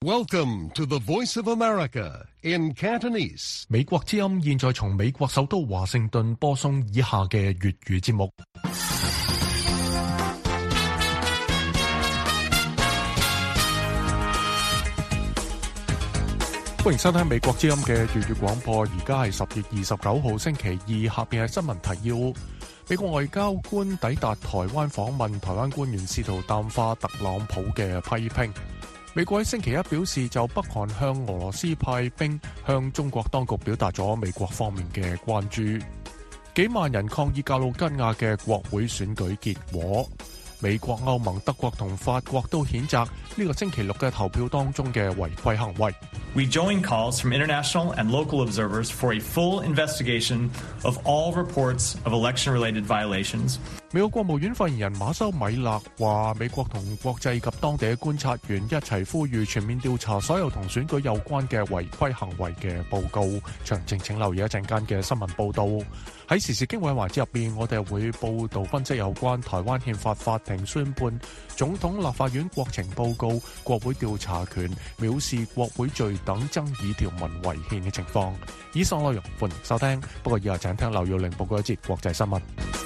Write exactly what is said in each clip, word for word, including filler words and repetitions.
Welcome to the Voice of America in Cantonese. 美國之音現在從美國首都華盛頓播送以下嘅粵語節目。歡迎收聽美國之音嘅粵語廣播，而家係十月二十九號星期二，下邊係新聞提要。美國外交官抵達台灣訪問，台灣官員試圖淡化特朗普嘅批評。美國喺星期一表示，就北韓向俄羅斯派兵向中國當局表達咗美國方面嘅關注。幾萬人抗議格魯吉亞嘅國會選舉結果。美國、歐盟、德國同法國都譴責呢個星期六嘅投票當中嘅違規行為。 We join calls from international and local observers for a full investigation of all reports of election-related violations. 美國國務院發言人馬修米勒話，美國同國際及當地嘅觀察員一齊呼籲全面調查所有同選舉有關嘅違規行為嘅報告。詳情請留意一陣間嘅新聞報導。喺時事經緯環節入邊，我哋會報導分析有關台灣憲法法庭宣判、總統立法院國情報告、國會調查權、藐視國會罪等爭議條文違憲嘅情況。以上內容歡迎收聽，不過以下請聽劉耀玲報告一節國際新聞。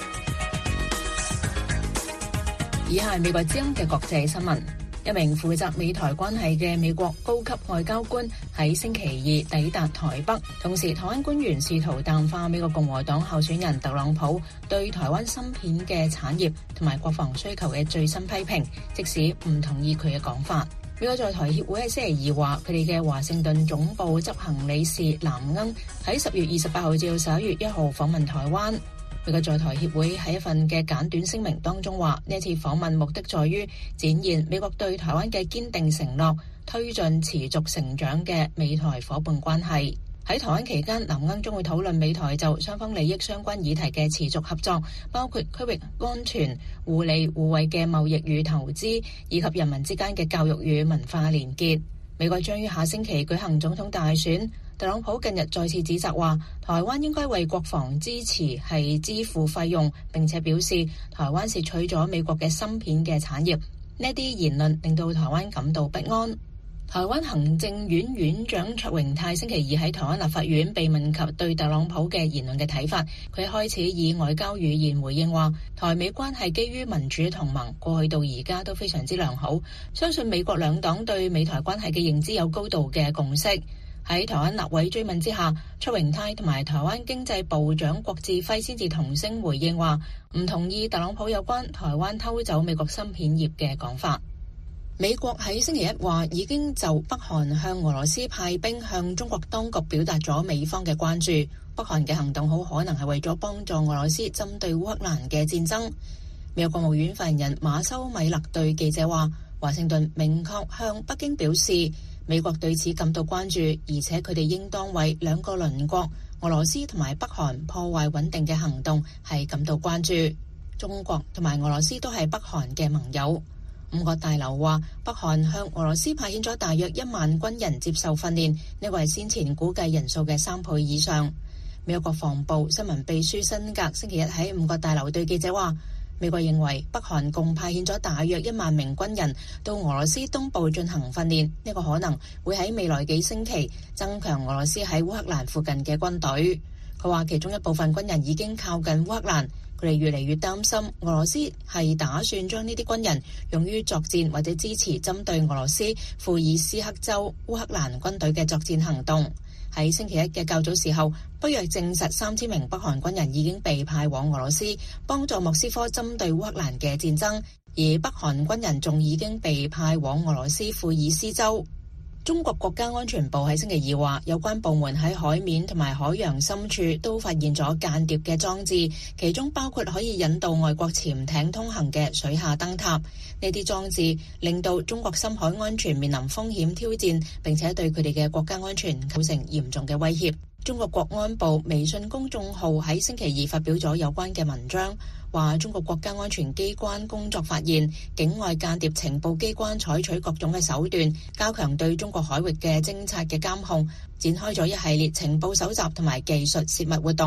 以下係美國之音嘅國際新聞。一名負責美台關係嘅美國高級外交官喺星期二抵達台北，同時台灣官員試圖淡化美國共和黨候選人特朗普對台灣芯片嘅產業同埋國防需求嘅最新批評，即使唔同意佢嘅講法。美國在台協會喺星期二話，佢哋嘅華盛頓總部執行理事藍鶯喺十月二十八號至到十一月一號訪問台灣。美國在台協會喺一份嘅簡短聲明當中話，呢一次訪問目的在於展現美國對台灣嘅堅定承諾，推進持續成長嘅美台夥伴關係。喺台灣期間，藍鶯將會討論美台就雙方利益相關議題嘅持續合作，包括區域安全、互利互惠嘅貿易與投資，以及人民之間嘅教育與文化連結。美國將於下星期舉行總統大選。特朗普近日再次指責話，台灣應該為國防支持係支付費用，並且表示台灣竊取咗美國嘅芯片嘅產業。呢啲言論令到台灣感到不安。台灣行政院院長卓榮泰星期二喺台灣立法院被問及對特朗普嘅言論嘅睇法，佢開始以外交語言回應話，台美關係基於民主同盟，過去到而家都非常之良好，相信美國兩黨對美台關係嘅認知有高度嘅共識。喺台灣立委追問之下，卓榮泰同埋台灣經濟部長郭志輝先至同聲回應話，唔同意特朗普有關台灣偷走美國芯片業嘅講法。美國喺星期一話，已經就北韓向俄羅斯派兵向中國當局表達咗美方嘅關注。北韓嘅行動好可能係為咗幫助俄羅斯針對烏克蘭嘅戰爭。美國國務院發言人馬修米勒對記者話，華盛頓明確向北京表示，美國對此感到關注，而且佢哋應當為兩個鄰國俄羅斯同埋北韓破壞穩定嘅行動係感到關注。中國同埋俄羅斯都係北韓嘅盟友。五角大樓話，北韓向俄羅斯派遣咗大約一萬軍人接受訓練，呢個係先前估計人數嘅三倍以上。美國國防部新聞秘書辛格星期一喺五角大樓對記者話，美國認為北韓共派遣咗大約一萬名軍人到俄羅斯東部進行訓練，呢個可能會喺未來幾星期增強俄羅斯喺烏克蘭附近嘅軍隊。佢話其中一部分軍人已經靠近烏克蘭，佢哋越嚟越擔心俄羅斯係打算將呢啲軍人用於作戰或者支持針對俄羅斯庫爾斯克州烏克蘭軍隊嘅作戰行動。喺星期一嘅較早時候，北約證實三千名北韓軍人已經被派往俄羅斯，幫助莫斯科針對烏克蘭嘅戰爭，而北韓軍人仲已經被派往俄羅斯庫爾斯州。中國國家安全部喺星期二話，有關部門喺海面同埋海洋深處都發現咗間諜嘅裝置，其中包括可以引導外國潛艇通行嘅水下燈塔。呢啲裝置令到中國深海安全面臨風險挑戰，並且對佢哋嘅國家安全構成嚴重嘅威脅。中國國安部微信公眾號喺星期二發表咗有關嘅文章，話中國國家安全機關工作發現，境外間諜情報機關採取各種嘅手段，加強對中國海域嘅偵察嘅監控，展開咗一系列情報搜集同埋技術泄密活動。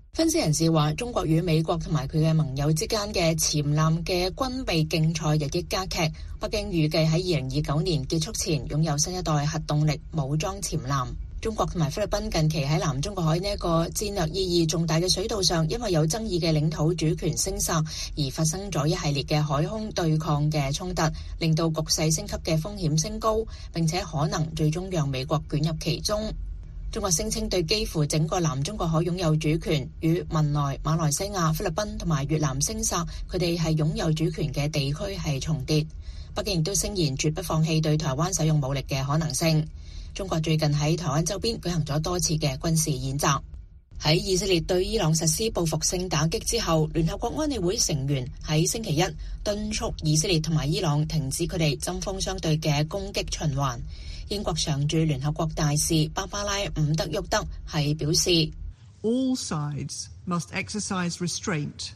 分析人士話，中國與美國同埋佢嘅盟友之間嘅潛艦嘅軍備競賽日益加劇。北京預計喺二零二九年結束前擁有新一代核動力武裝潛艦。中國同埋菲律賓近期喺南中國海呢一個戰略意義重大嘅水道上，因為有爭議嘅領土主權聲索而發生咗一系列嘅海空對抗嘅衝突，令到局勢升級嘅風險升高，並且可能最終讓美國捲入其中。中國聲稱對幾乎整個南中國海擁有主權，與文萊、馬來西亞、菲律賓同埋越南聲索佢哋係擁有主權嘅地區係重疊。北京亦都聲言絕不放棄對台灣使用武力嘅可能性。中國最近喺台灣周邊舉行咗多次嘅軍事演習。喺以色列對伊朗實施報復性打擊之後，聯合國安理會成員喺星期一敦促以色列同埋伊朗停止佢哋針鋒相對嘅攻擊循環。英國常駐聯合國大使芭芭拉伍德沃德係表示 All sides must exercise restraint.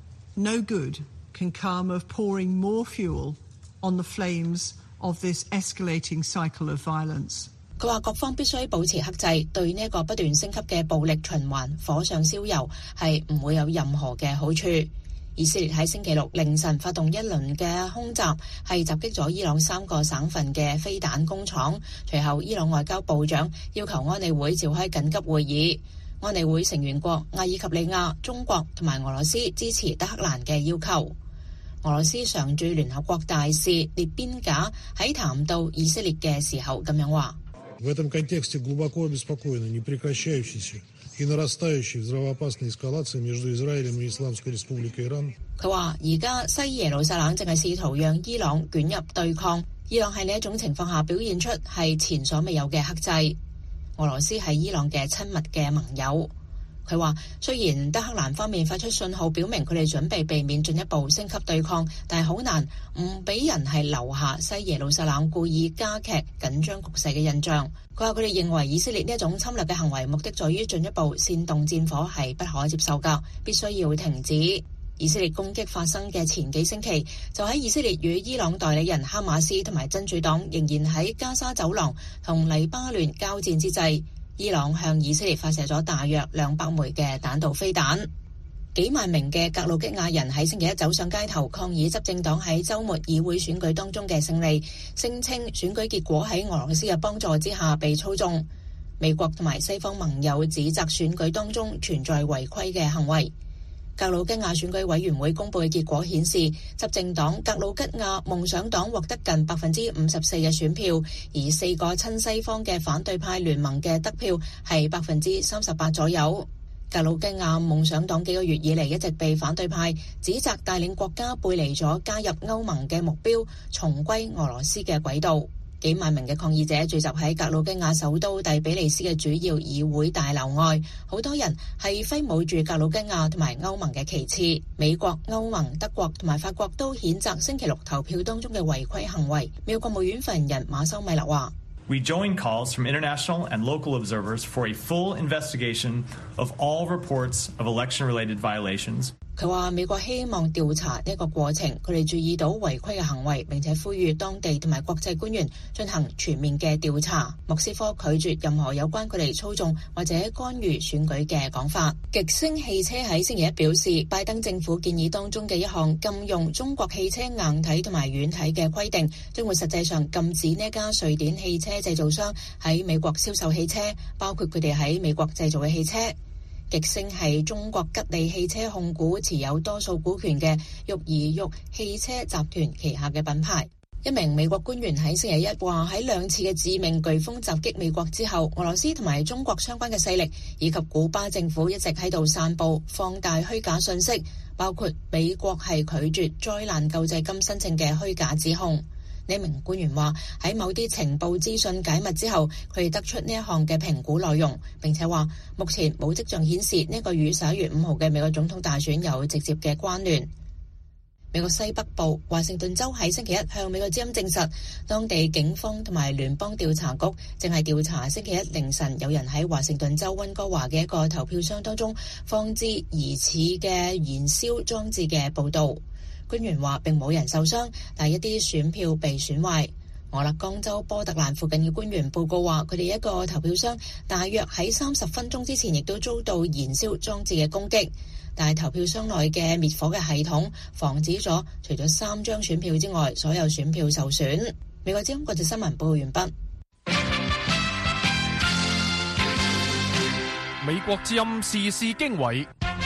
No good can come of pouring more fuel on the flames of this escalating cycle of violence. 佢話各方必須保持克制，對呢一個不斷升級嘅暴力循環火上燒油，係唔會有任何嘅好處。以色列喺星期六凌晨發動一輪嘅空襲，係襲擊咗伊朗三個省份嘅飛彈工廠。隨後，伊朗外交部長要求安理會召開緊急會議。安理會成員國阿爾及利亞、中國同埋俄羅斯支持德黑蘭嘅要求。俄羅斯常駐聯合國大使列邊賈喺談到以色列嘅時候咁樣話。 В этом контексте глубоко обеспокоены непрекращающейся и нарастающей взрывоопасной эскалацией между Израилем и Исламской Республикой Иран. 佢話：而家西耶路撒冷正係試圖讓伊朗捲入對抗，伊朗喺呢一種情況下表現出係前所未有嘅克制。俄羅斯係伊朗嘅親密嘅盟友。佢話：雖然德黑蘭方面發出信號表明佢哋準備避免進一步升級對抗，但係好難唔俾人係留下西耶路撒冷故意加劇緊張局勢嘅印象。佢話佢哋認為以色列呢一種侵略嘅行為目的在於進一步煽動戰火，係不可接受㗎，必須要停止。以色列攻擊發生嘅前幾星期，就喺以色列與伊朗代理人哈馬斯同埋真主黨仍然喺加沙走廊同黎巴嫩交戰之際，伊朗向以色列發射咗大約兩百枚嘅彈道飛彈。幾萬名嘅格魯吉亞人喺星期一走上街頭抗議執政黨喺週末議會選舉當中嘅勝利，聲稱選舉結果喺俄羅斯嘅幫助之下被操縱。美國同埋西方盟友指責選舉當中存在違規嘅行為。格魯吉亞選舉委員會公佈嘅結果顯示，執政黨格魯吉亞夢想黨獲得近百分之五十四嘅選票，而四個親西方嘅反對派聯盟嘅得票係百分之三十八左右。格魯吉亞夢想黨幾個月以嚟一直被反對派指責帶領國家背離咗加入歐盟嘅目標，重歸俄羅斯嘅軌道。幾萬名嘅抗議者聚集喺格魯吉亞首都第比利斯嘅主要議會大樓外，好多人係揮舞住格魯吉亞同埋歐盟嘅旗幟。美國、歐盟、德國同埋法國都譴責星期六投票當中嘅違規行為。美國國務院發言人馬修米勒話 ：We join calls from international and local observers for a full investigation of all reports of election-related violations. 佢話美國希望調查呢個過程，佢哋注意到違規嘅行為，並且呼籲當地同埋國際官員進行全面嘅調查。莫斯科拒絕任何有關佢哋操縱或者干預選舉嘅講法。極星汽車喺星期一表示，拜登政府建議當中嘅一項禁用中國汽車硬體同埋軟體嘅規定，將會實際上禁止呢家瑞典汽車製造商喺美國銷售汽車，包括佢哋喺美國製造嘅汽車。極星係中國吉利汽車控股持有多數股權嘅沃爾沃汽車集團旗下嘅品牌。一名美國官員喺星期一話，喺兩次嘅致命颶風襲擊美國之後，俄羅斯同埋中國相關嘅勢力以及古巴政府一直喺度散布放大虛假信息，包括美國係拒絕災難救濟金申請嘅虛假指控。呢名官員話喺某啲情報資訊解密之後，佢哋得出呢一項嘅評估內容，並且話目前冇跡象顯示呢個與十一月五號嘅美國總統大選有直接嘅關聯。美國西北部華盛頓州喺星期一向美國之音證實，當地警方同埋聯邦調查局正係調查星期一凌晨有人喺華盛頓州溫哥華嘅一個投票箱當中放置疑似嘅燃燒裝置嘅報導。官員話並冇人受傷，但一啲選票被損壞。 俄勒岡州波特蘭附近嘅官員報告話，佢哋一個投票箱大約喺三十分鐘之前亦都遭到燃燒裝置嘅攻擊，但係投票箱內嘅滅火嘅系統防止咗除咗三張選票之外，所有選票受損。美國之音國際新聞報告完畢。 美國之音時事經緯。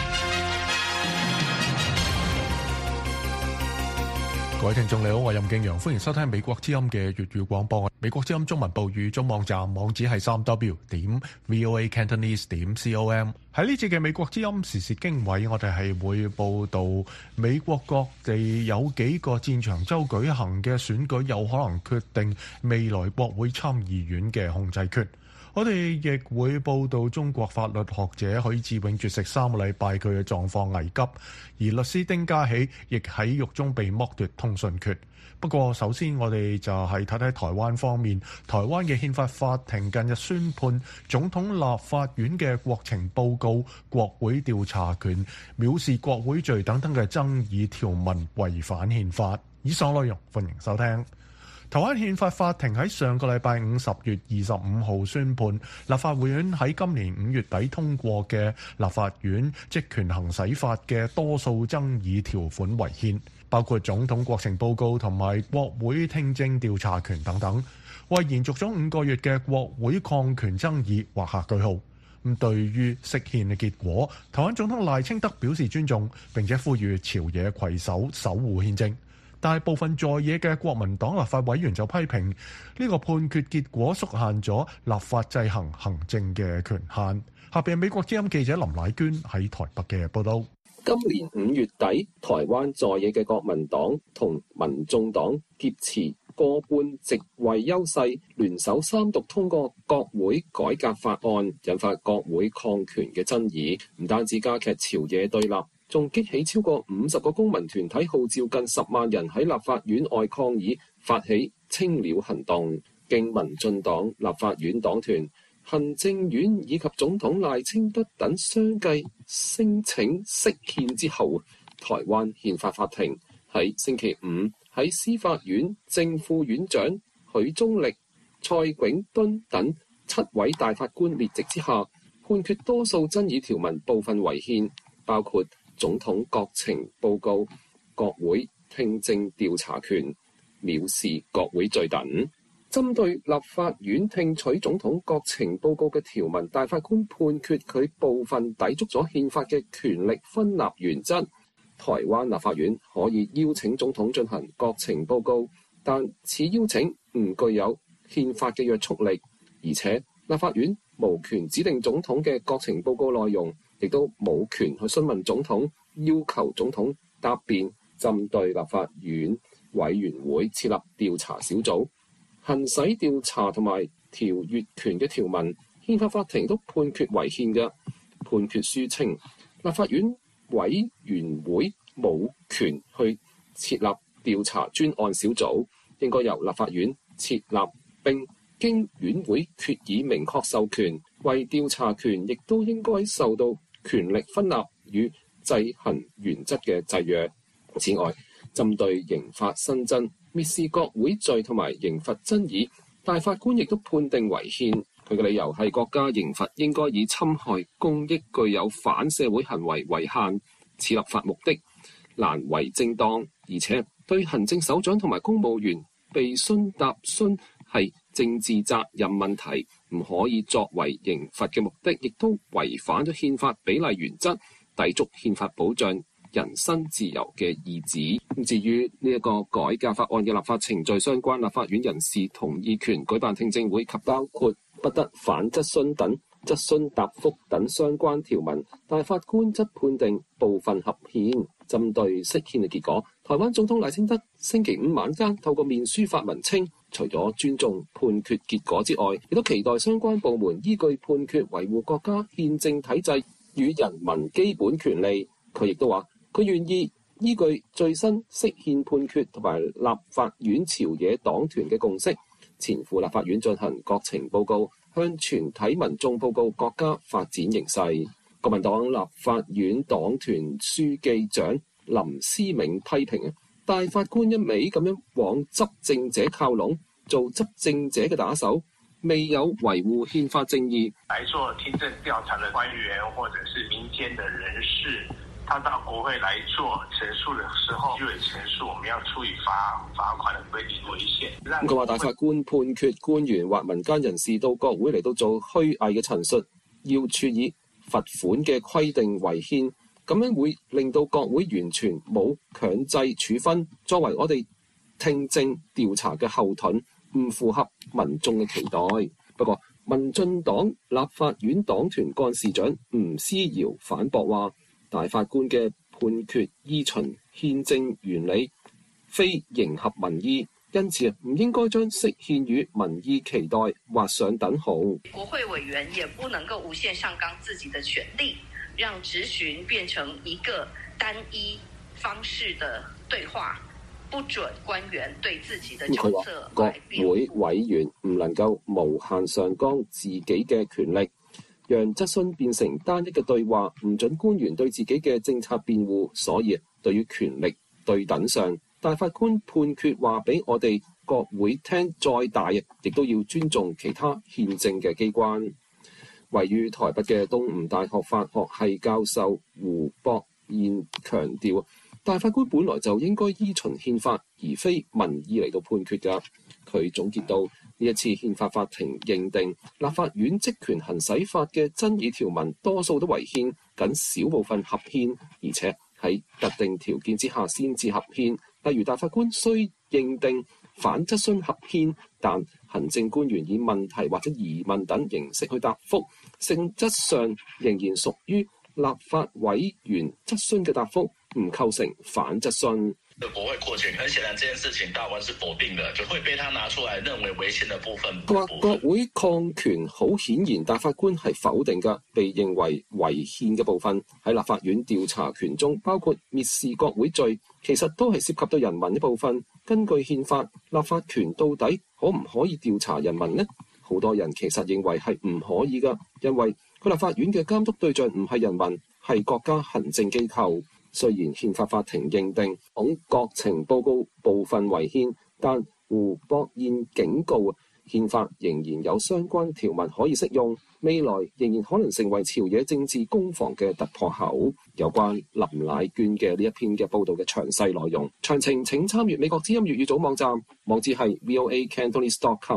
各位聽眾你好，我係任敬陽，歡迎收聽美國之音嘅粵語廣播。美國之音中文部語中網站網址係三 w 點 voa cantonese 點 com。喺呢節嘅美國之音時事經緯，我哋係會報道美國各地有幾個戰場州舉行嘅選舉，有可能決定未來國會參議院嘅控制權。我哋亦會報道中國法律學者許志永絕食三個禮拜，佢嘅狀況危急，而律師丁家喜亦喺獄中被剝奪通訊權。不過首先我哋就係睇睇台灣方面，台灣嘅憲法法庭近日宣判總統立法院嘅國情報告、國會調查權、藐視國會罪等等嘅爭議條文違反憲法。以上內容歡迎收聽。台灣憲法法庭喺上個禮拜五十月二十五號宣判，立法會院喺今年五月底通過嘅立法院職權行使法嘅多數爭議條款違憲，包括總統國情報告同埋國會聽證調查權等等，為延續咗五個月嘅國會抗權爭議畫下句號。咁對於釋憲嘅結果，台灣總統賴清德表示尊重，並且呼籲朝野攜手守護憲政。但係部分在野嘅國民黨立法委員就批評呢個判決結果縮限咗立法制衡行政嘅權限。下邊美國之音記者林乃娟喺台北嘅報道。 今年五月底，台灣在野嘅國民黨同民眾黨劫持過半席位優勢，聯手三讀通過國會改革法案，引發國會抗權嘅爭議，唔單止加劇朝野對立，仲激起超過五十個公民團體號召近十萬人喺立法院外抗議，發起青鳥行動。經民進黨立法院黨團、行政院以及總統賴清德等相繼聲請釋憲之後，台灣憲法法庭喺星期五喺司法院正副院長許宗力、蔡永敦等七位大法官列席之下，判決多數爭議條文部分違憲，包括總統國情報告、國會聽證調查權、藐視國會罪等。針對立法院聽取總統國情報告嘅條文，大法官判決佢部分抵觸咗憲法嘅權力分立原則。台灣立法院可以邀請總統進行國情報告，但此邀請唔具有憲法嘅約束力，而且立法院無權指定總統嘅國情報告內容，亦都冇權去詢問總統，要求總統答辯。針對立法院委員會設立調查小組，行使調查同埋調閱權嘅條文，憲法法庭都判決違憲嘅。判決書稱，立法院委員會冇權去設立調查專案小組，應該由立法院設立，並經院會決議明確授權。為調查權亦都應該受到權力分立與制衡原則嘅制約。此外，針對刑法新增蔑視國會罪同埋刑罰爭議，大法官亦都判定違憲。佢嘅理由係國家刑罰應該以侵害公益、具有反社會行為為限，此立法目的難為正當，而且對行政首長同埋公務員被詢答詢係政治責任問題，唔可以作為刑罰嘅目的，亦都違反咗憲法比例原則，抵觸憲法保障人身自由嘅意旨。至於呢一個改革法案嘅立法程序，相關立法院人士同意權舉辦聽證會及包括不得反質詢等質詢答覆等相關條文，大法官則判定部分合憲。針對釋憲嘅結果，台灣總統賴清德星期五晚間透過面書發文稱，除咗尊重判決結果之外，亦都期待相關部門依據判決維護國家憲政體制與人民基本權利。佢亦都話，佢願意依據最新釋憲判決同埋立法院朝野黨團嘅共識，前赴立法院進行國情報告，向全體民眾報告國家發展形勢。國民黨立法院黨團書記長林思銘批評大法官一味咁樣往執政者靠攏， 做執政者嘅打手，未有維護憲法正義。 來做聽證調查的官員或者是民間的人士，他到國會來做陳述的時候，虛偽陳述，我們要處以罰罰款的規定違憲。 佢話大法官判決官員或民間人士到國會嚟到做虛偽嘅陳述，要處以罰款嘅規定違憲，咁樣會令到國會完全冇強制處分，作為我哋聽證調查嘅後盾，唔符合民眾嘅期待。不過，民進黨立法院黨團幹事長吳思瑤反駁話，大法官嘅判決依循憲政原理，非迎合民意，因此唔應該將釋憲與民意期待畫上等號。 國會委員也不能夠無限上綱自己的權力，讓質詢變成一個單一方式的對話。不准官員對自己的政策。 國會委員唔能夠無限上綱自己嘅權力，讓質詢變成單一嘅對話，唔准官員對自己嘅政策辯護。所以對於權力對等上，大法官判決話俾我哋國會聽，再大亦都要尊重其他憲政嘅機關。位於台北嘅東吳大學法學系教授胡博彥強調，大法官本來就應該依循憲法，而非民意嚟到判決㗎。佢總結到，呢一次憲法法庭認定立法院職權行使法嘅爭議條文多數都違憲，僅少部分合憲，而且喺特定條件之下先至合憲。例如大法官雖認定反質詢合憲，但行政官員以問題或者疑問等形式去答覆，性質上仍然屬於立法委員質詢嘅答覆，唔構成反質詢。 國會擴權，很顯然，這件事情大法官是否定的，就會被他拿出來認為違憲的部分。 佢話國會擴權好顯然，大法官係否定嘅，被認為違憲嘅部分喺立法院調查權中，包括蔑視國會罪，其實都係涉及到人民一部分。根據憲法，立法權到底可唔可以調查人民呢？好多人其實認為係唔可以㗎，因為佢立法院嘅監督對象唔係人民，係國家行政機構。雖然憲法法庭認定講國情報告部分違憲，但胡博彥警告，憲法仍然有相關條文可以適用，未來仍然可能成為朝野政治攻防嘅突破口。有關林乃娟嘅呢一篇嘅報導嘅詳細內容，詳情請參閱美國之音粵語組網站，網址係 v o a cantonese dot com。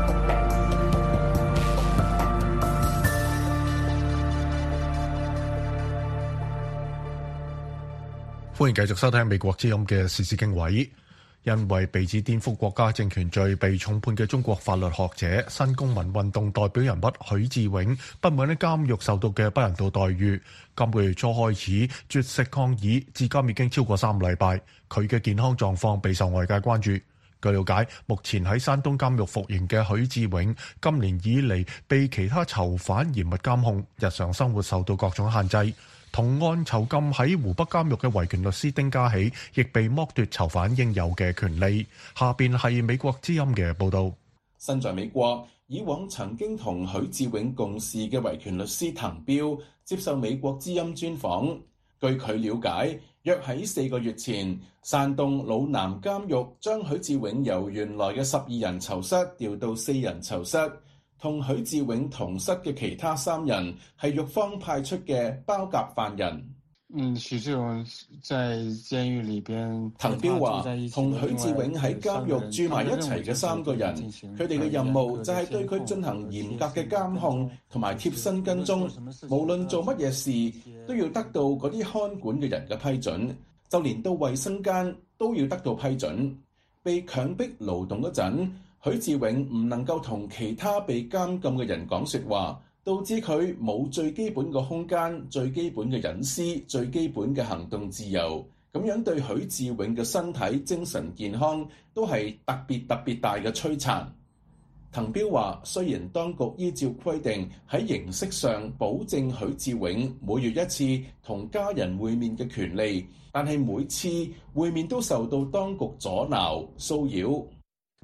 歡迎繼續收聽美國之音嘅時事經緯。因為被指顛覆國家政權罪被重判嘅中國法律學者、新公民運動代表人物許志永，不滿喺監獄受到嘅不人道待遇，今個月初開始絕食抗議，至今已經超過三個禮拜。佢嘅健康狀況備受外界關注。據了解，目前喺山東監獄服刑嘅許志永，今年以嚟被其他囚犯嚴密監控，日常生活受到各種限制。同案囚禁喺湖北監獄嘅維權律師丁家喜，亦被剝奪囚犯應有嘅權利。下邊係美國之音嘅報導。 身在美國，以往曾經同許志永共事嘅維權律師滕彪接受美國之音專訪。據佢了解，約喺四個月前，山東魯南監獄將許志永由原來嘅十二人囚室調到四人囚室。同許志永同室嘅其他三人係獄方派出嘅包夾犯人。 嗯，許志永在監獄裏邊， 滕彪話，同許志永喺監獄住埋一齊嘅三個人，佢哋嘅任務就係對佢進行嚴格嘅監控同埋貼身跟蹤，無論做乜嘢事都要得到嗰啲看管嘅人嘅批准，就連到衛生間都要得到批准。被強迫勞動嗰陣，許志永唔能夠同其他被監禁嘅人講說話，導致佢冇最基本嘅空間、最基本嘅隱私、最基本嘅行動自由。咁樣對許志永嘅身體、精神健康都係特別特別大嘅摧殘。滕彪話，雖然當局依照規定喺形式上保證許志永每月一次同家人會面嘅權利，但係每次會面都受到當局阻撓、騷擾。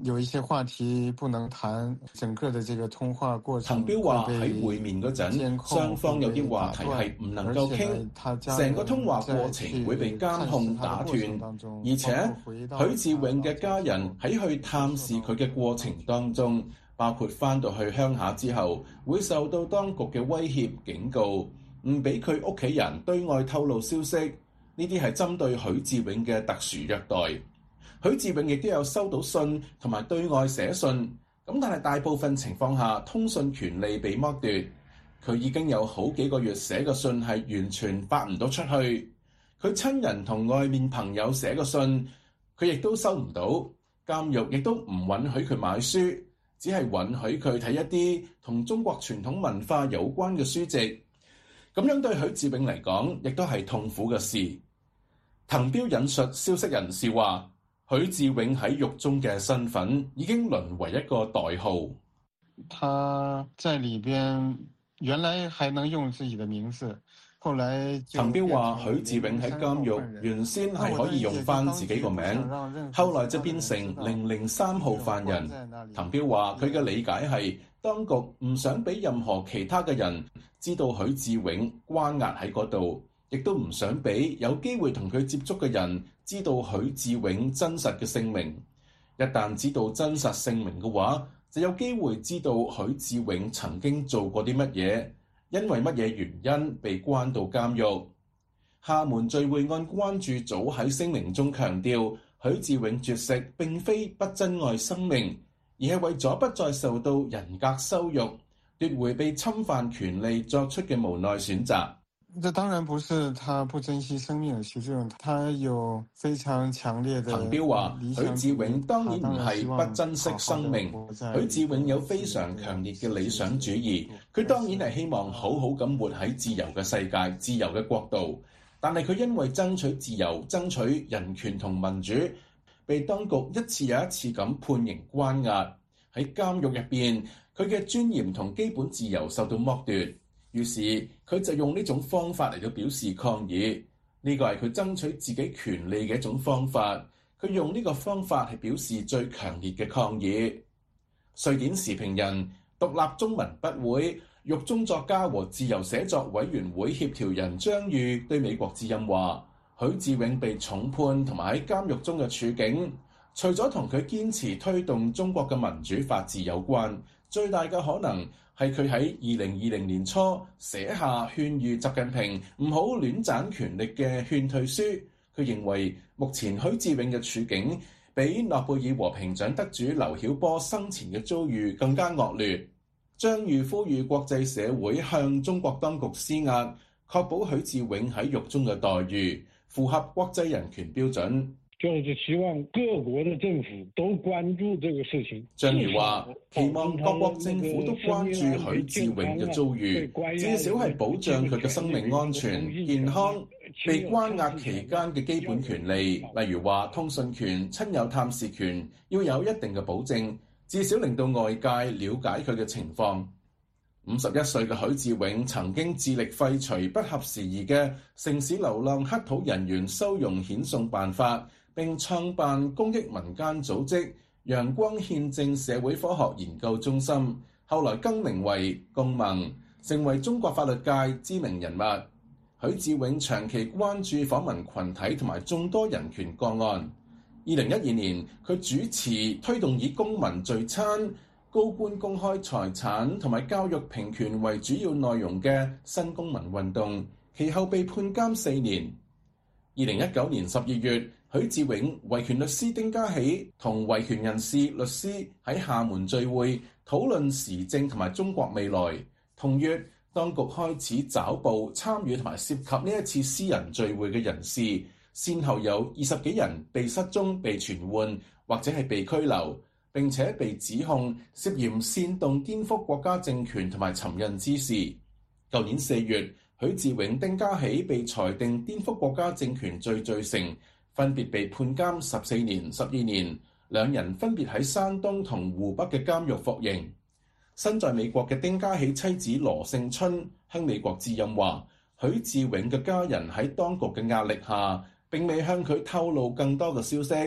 有一些話題不能談，整個的這個通話過程。 滕彪話喺會面嗰陣，雙方有啲話題係唔能夠傾，成個通話過程會被監控打斷，而且許志永嘅家人喺去探視佢嘅過程當中，包括返到去鄉下之後，會受到當局嘅威脅警告，唔俾佢屋企人對外透露消息。呢啲係針對許志永嘅特殊虐待。許志永亦都有收到信同埋對外寫信，咁但係大部分情況下通訊權利被剝奪。佢已經有好幾個月寫嘅信係完全發唔到出去。佢親人同外面朋友寫嘅信，佢亦都收唔到。監獄亦都唔允許佢買書，只係允許佢睇一啲同中國傳統文化有關嘅書籍。咁樣對許志永嚟講，亦都係痛苦嘅事。滕彪引述消息人士話，許志永喺獄中嘅身份已經淪為一個代號。 他在裏邊原來還能用自己的名字，後來滕彪話許志永喺監獄原先係可以用翻自己個名，後來就變成零零三號犯人。滕彪話佢嘅理解係當局唔想俾任何其他嘅人知道許志永關押喺嗰度，亦都唔想俾有機會同佢接觸嘅人知道許志永真實嘅姓名。一旦知道真實姓名嘅話，就有機會知道許志永曾經做過啲乜嘢，因為乜嘢原因被關到監獄。廈門聚會案關注組喺聲明中強調，許志永絕食並非不珍愛生命，而係為咗不再受到人格羞辱，奪回被侵犯權利作出嘅無奈選擇。 這當然不是他不珍惜生命，許志永他有非常強烈的。 滕彪話：許志永當然唔係不珍惜生命，許志永有非常強烈嘅理想主義，佢當然係希望好好咁活喺自由嘅世界、自由嘅國度。但係佢因為爭取自由、爭取人權同民主，被當局一次又一次咁判刑關押喺監獄入邊，佢嘅尊嚴同基本自由受到剝奪。於是佢就用呢種方法嚟到表示抗議，呢個係佢爭取自己權利嘅一種方法。佢用呢個方法係表示最強烈嘅抗議。瑞典時評人、獨立中文筆會獄中作家和自由寫作委員會協調人張裕對美國之音話：許志永被重判同埋喺監獄中嘅處境，除咗同佢堅持推動中國嘅民主法治有關，最大嘅可能係佢喺二零二零年初寫下勸喻習近平唔好亂斬權力嘅勸退書。佢認為目前許志永嘅處境比諾貝爾和平獎得主劉曉波生前嘅遭遇更加惡劣。張裕呼籲國際社會向中國當局施壓，確保許志永喺獄中嘅待遇符合國際人權標準。 就是希望各國的政府都關注這個事情。 張裕話：期望各國政府都關注許志永嘅遭遇，至少係保障佢嘅生命安全、健康、被關押期間嘅基本權利，例如話通訊權、親友探視權，要有一定嘅保證，至少令到外界了解佢嘅情況。五十一歲嘅許志永曾經致力廢除不合時宜嘅城市流浪乞討人員收容遣送辦法，並創辦公益民間組織陽光憲政社會科學研究中心，後來更名為共盟，成為中國法律界知名人物。許志永長期關注訪民群體同埋眾多人權個案。二零一二年，佢主持推動以公民聚餐、高官公開財產同埋教育平權為主要內容嘅新公民運動，其後被判監四年。二零一九年十二月，許志永、維權律師丁家喜同維權人士、律師喺廈門聚會，討論時政同埋中國未來。同月，當局開始抓捕參與同埋涉及呢一次私人聚會嘅人士，先後有二十幾人被失蹤、被傳喚或者係被拘留，並且被指控涉嫌煽動顛覆國家政權同埋尋釁滋事。舊年四月，許志永、丁家喜被裁定顛覆國家政權罪罪成，分別被判監十四年、十二年，兩人分別喺山東同湖北嘅監獄服刑。身在美國嘅丁家喜妻子羅勝春向美國之音話：許志永嘅家人喺當局嘅壓力下，並未向佢透露更多嘅消息。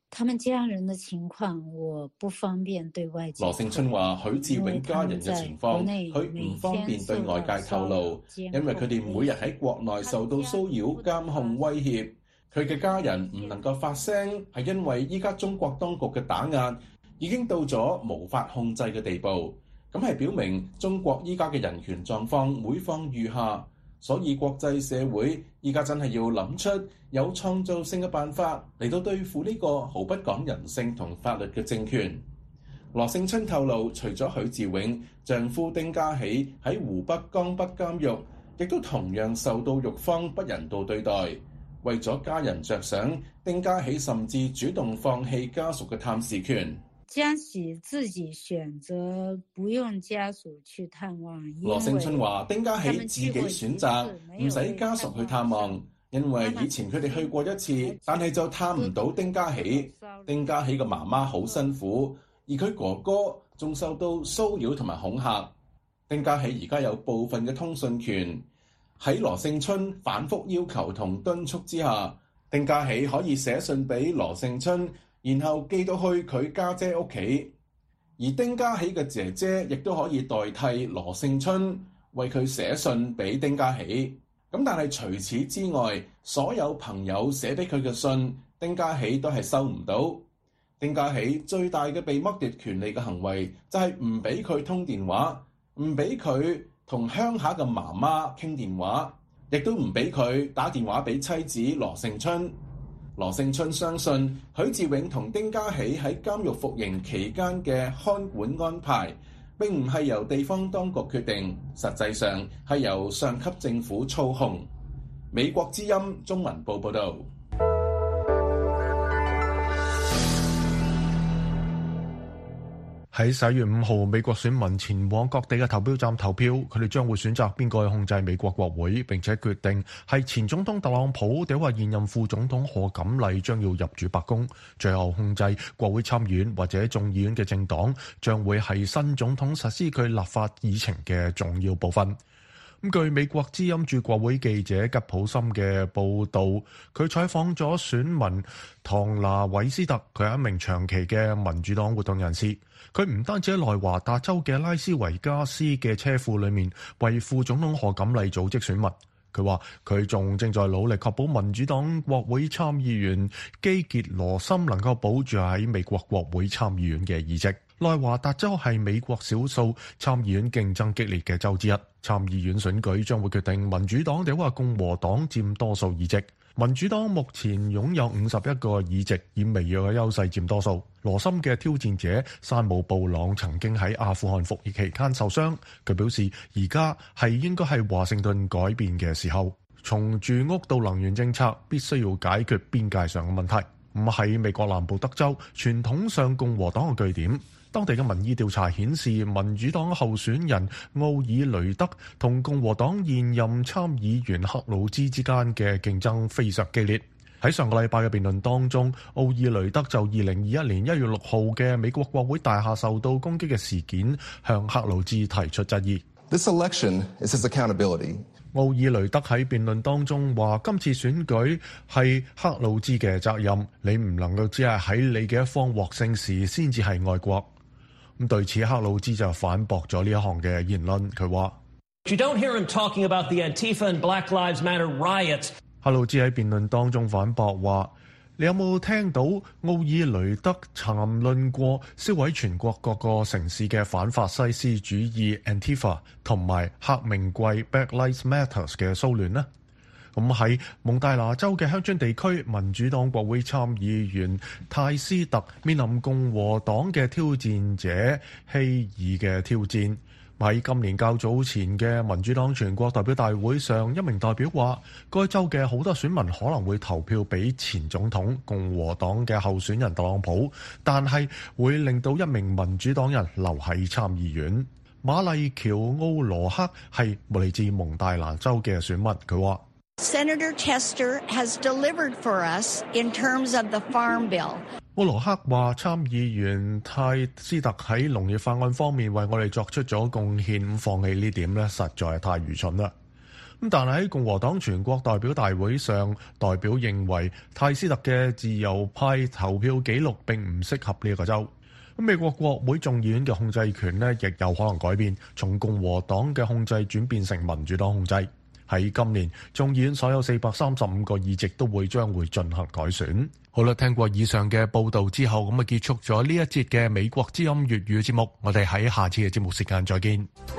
他們家人的情況我不方便對外介紹。 羅勝春話許志永家人嘅情況佢唔方便對外界透露，因為佢哋每日喺國內受到騷擾、監控、威脅。佢嘅家人唔能夠發聲，係因為依家中國當局嘅打壓已經到咗無法控制嘅地步。咁係表明中國依家嘅人權狀況每況愈下。所以國際社會依家真係要諗出有創造性嘅辦法嚟到對付呢個毫不講人性同法律嘅政權。羅勝春透露，除咗許志永，丈夫丁家喜喺湖北江北監獄，亦都同樣受到獄方不人道對待。為咗家人着想，丁家喜甚至主動放棄家屬嘅探視權。 家喜自己選擇不用家屬去探望。 羅勝春話：丁家喜自己選擇唔使家屬去探望，因為以前佢哋去過一次，但係就探唔到丁家喜。丁家喜嘅媽媽好辛苦，而佢哥哥仲受到騷擾同埋恐嚇。丁家喜而家有部分嘅通訊權，喺羅勝春反覆要求同敦促之下，丁家喜可以寫信俾羅勝春，然後寄到去佢家姐屋企，而丁家喜嘅姐姐亦都可以代替羅勝春為佢寫信俾丁家喜。咁但係除此之外，所有朋友寫俾佢嘅信，丁家喜都係收唔到。丁家喜最大嘅被剝奪權利嘅行為就係唔俾佢通電話，唔俾佢同鄉下嘅媽媽傾電話，亦都唔俾佢打電話俾妻子羅勝春。羅勝春相信許志永同丁家喜喺監獄服刑期間嘅看管安排並唔係由地方當局決定，實際上係由上級政府操控。美國之音中文部報道。 喺十一月五號，美國選民前往各地嘅投票站投票，佢哋將會選擇邊個去控制美國國會，並且決定係前總統特朗普定係現任副總統賀錦麗將要入主白宮。最後控制國會參議院或者眾議院嘅政黨，將會係新總統實施佢立法議程嘅重要部分。咁據美國之音駐國會記者吉普森嘅報導，佢採訪咗選民唐拿韋斯特，佢係一名長期嘅民主黨活動人士。佢唔單止喺內華達州嘅拉斯維加斯嘅車庫裏面為副總統賀錦麗組織選民。佢話佢仲正在努力確保民主黨國會參議員基傑羅森能夠保住喺美國國會參議院嘅議席。內華達州係美國少數參議院競爭激烈嘅州之一，參議院選舉將會決定民主黨定或共和黨佔多數議席。民主黨目前擁有五十一個議席，以微弱嘅優勢佔多數。羅森嘅挑戰者山姆布朗曾經喺阿富汗服役期間受傷，佢表示而家係應該係華盛頓改變嘅時候，從住屋到能源政策必須要解決邊界上嘅問題。唔係美國南部德州傳統上共和黨嘅據點。當地嘅民意調查顯示，民主黨候選人奧爾雷德同共和黨現任參議員克魯茲之間嘅競爭非常激烈。喺上個禮拜嘅辯論當中，奧爾雷德就二零二一年一月六號嘅美國國會大廈受到攻擊嘅事件向克魯茲提出質疑。 This election is his accountability. 奧爾雷德喺辯論當中話：今次選舉係克魯茲嘅責任，你唔能夠只係喺你嘅一方獲勝時先至係愛國。咁對此，克魯茲就反駁咗呢一項嘅言論。佢話： You don't hear him talking about the Antifa and Black Lives Matter riots. 克魯茲喺辯論當中反駁話：你有冇聽到奧爾雷德談論過燒毀全國各個城市嘅反法西斯主義 Antifa 同埋黑名貴 Black Lives Matter 嘅騷亂呢？咁喺蒙大拿州嘅鄉村地區，民主黨國會參議員泰斯特面臨共和黨嘅挑戰者希爾嘅挑戰。喺今年較早前嘅民主黨全國代表大會上，一名代表話，該州嘅好多選民可能會投票俾前總統共和黨嘅候選人特朗普，但係會令到一名民主黨人留喺參議院。馬麗喬奧羅克係嚟自蒙大拿州嘅選民，佢話 Senator Tester has delivered for us in terms of the Farm Bill. 奧羅克話：參議員泰斯特喺農業法案方面為我哋作出咗貢獻，咁放棄呢點呢，實在係太愚蠢啦。 咁但係喺共和黨全國代表大會上，代表認為泰斯特嘅自由派投票記錄並唔適合呢一個州。咁美國國會眾議院嘅控制權呢，亦有可能改變，從共和黨嘅控制轉變成民主黨控制。喺今年，眾議院所有四百三十五個議席都會將會進行改選。好啦，聽過以上嘅報導之後，咁啊結束咗呢一節嘅美國之音粵語節目。我哋喺下次嘅節目時間再見。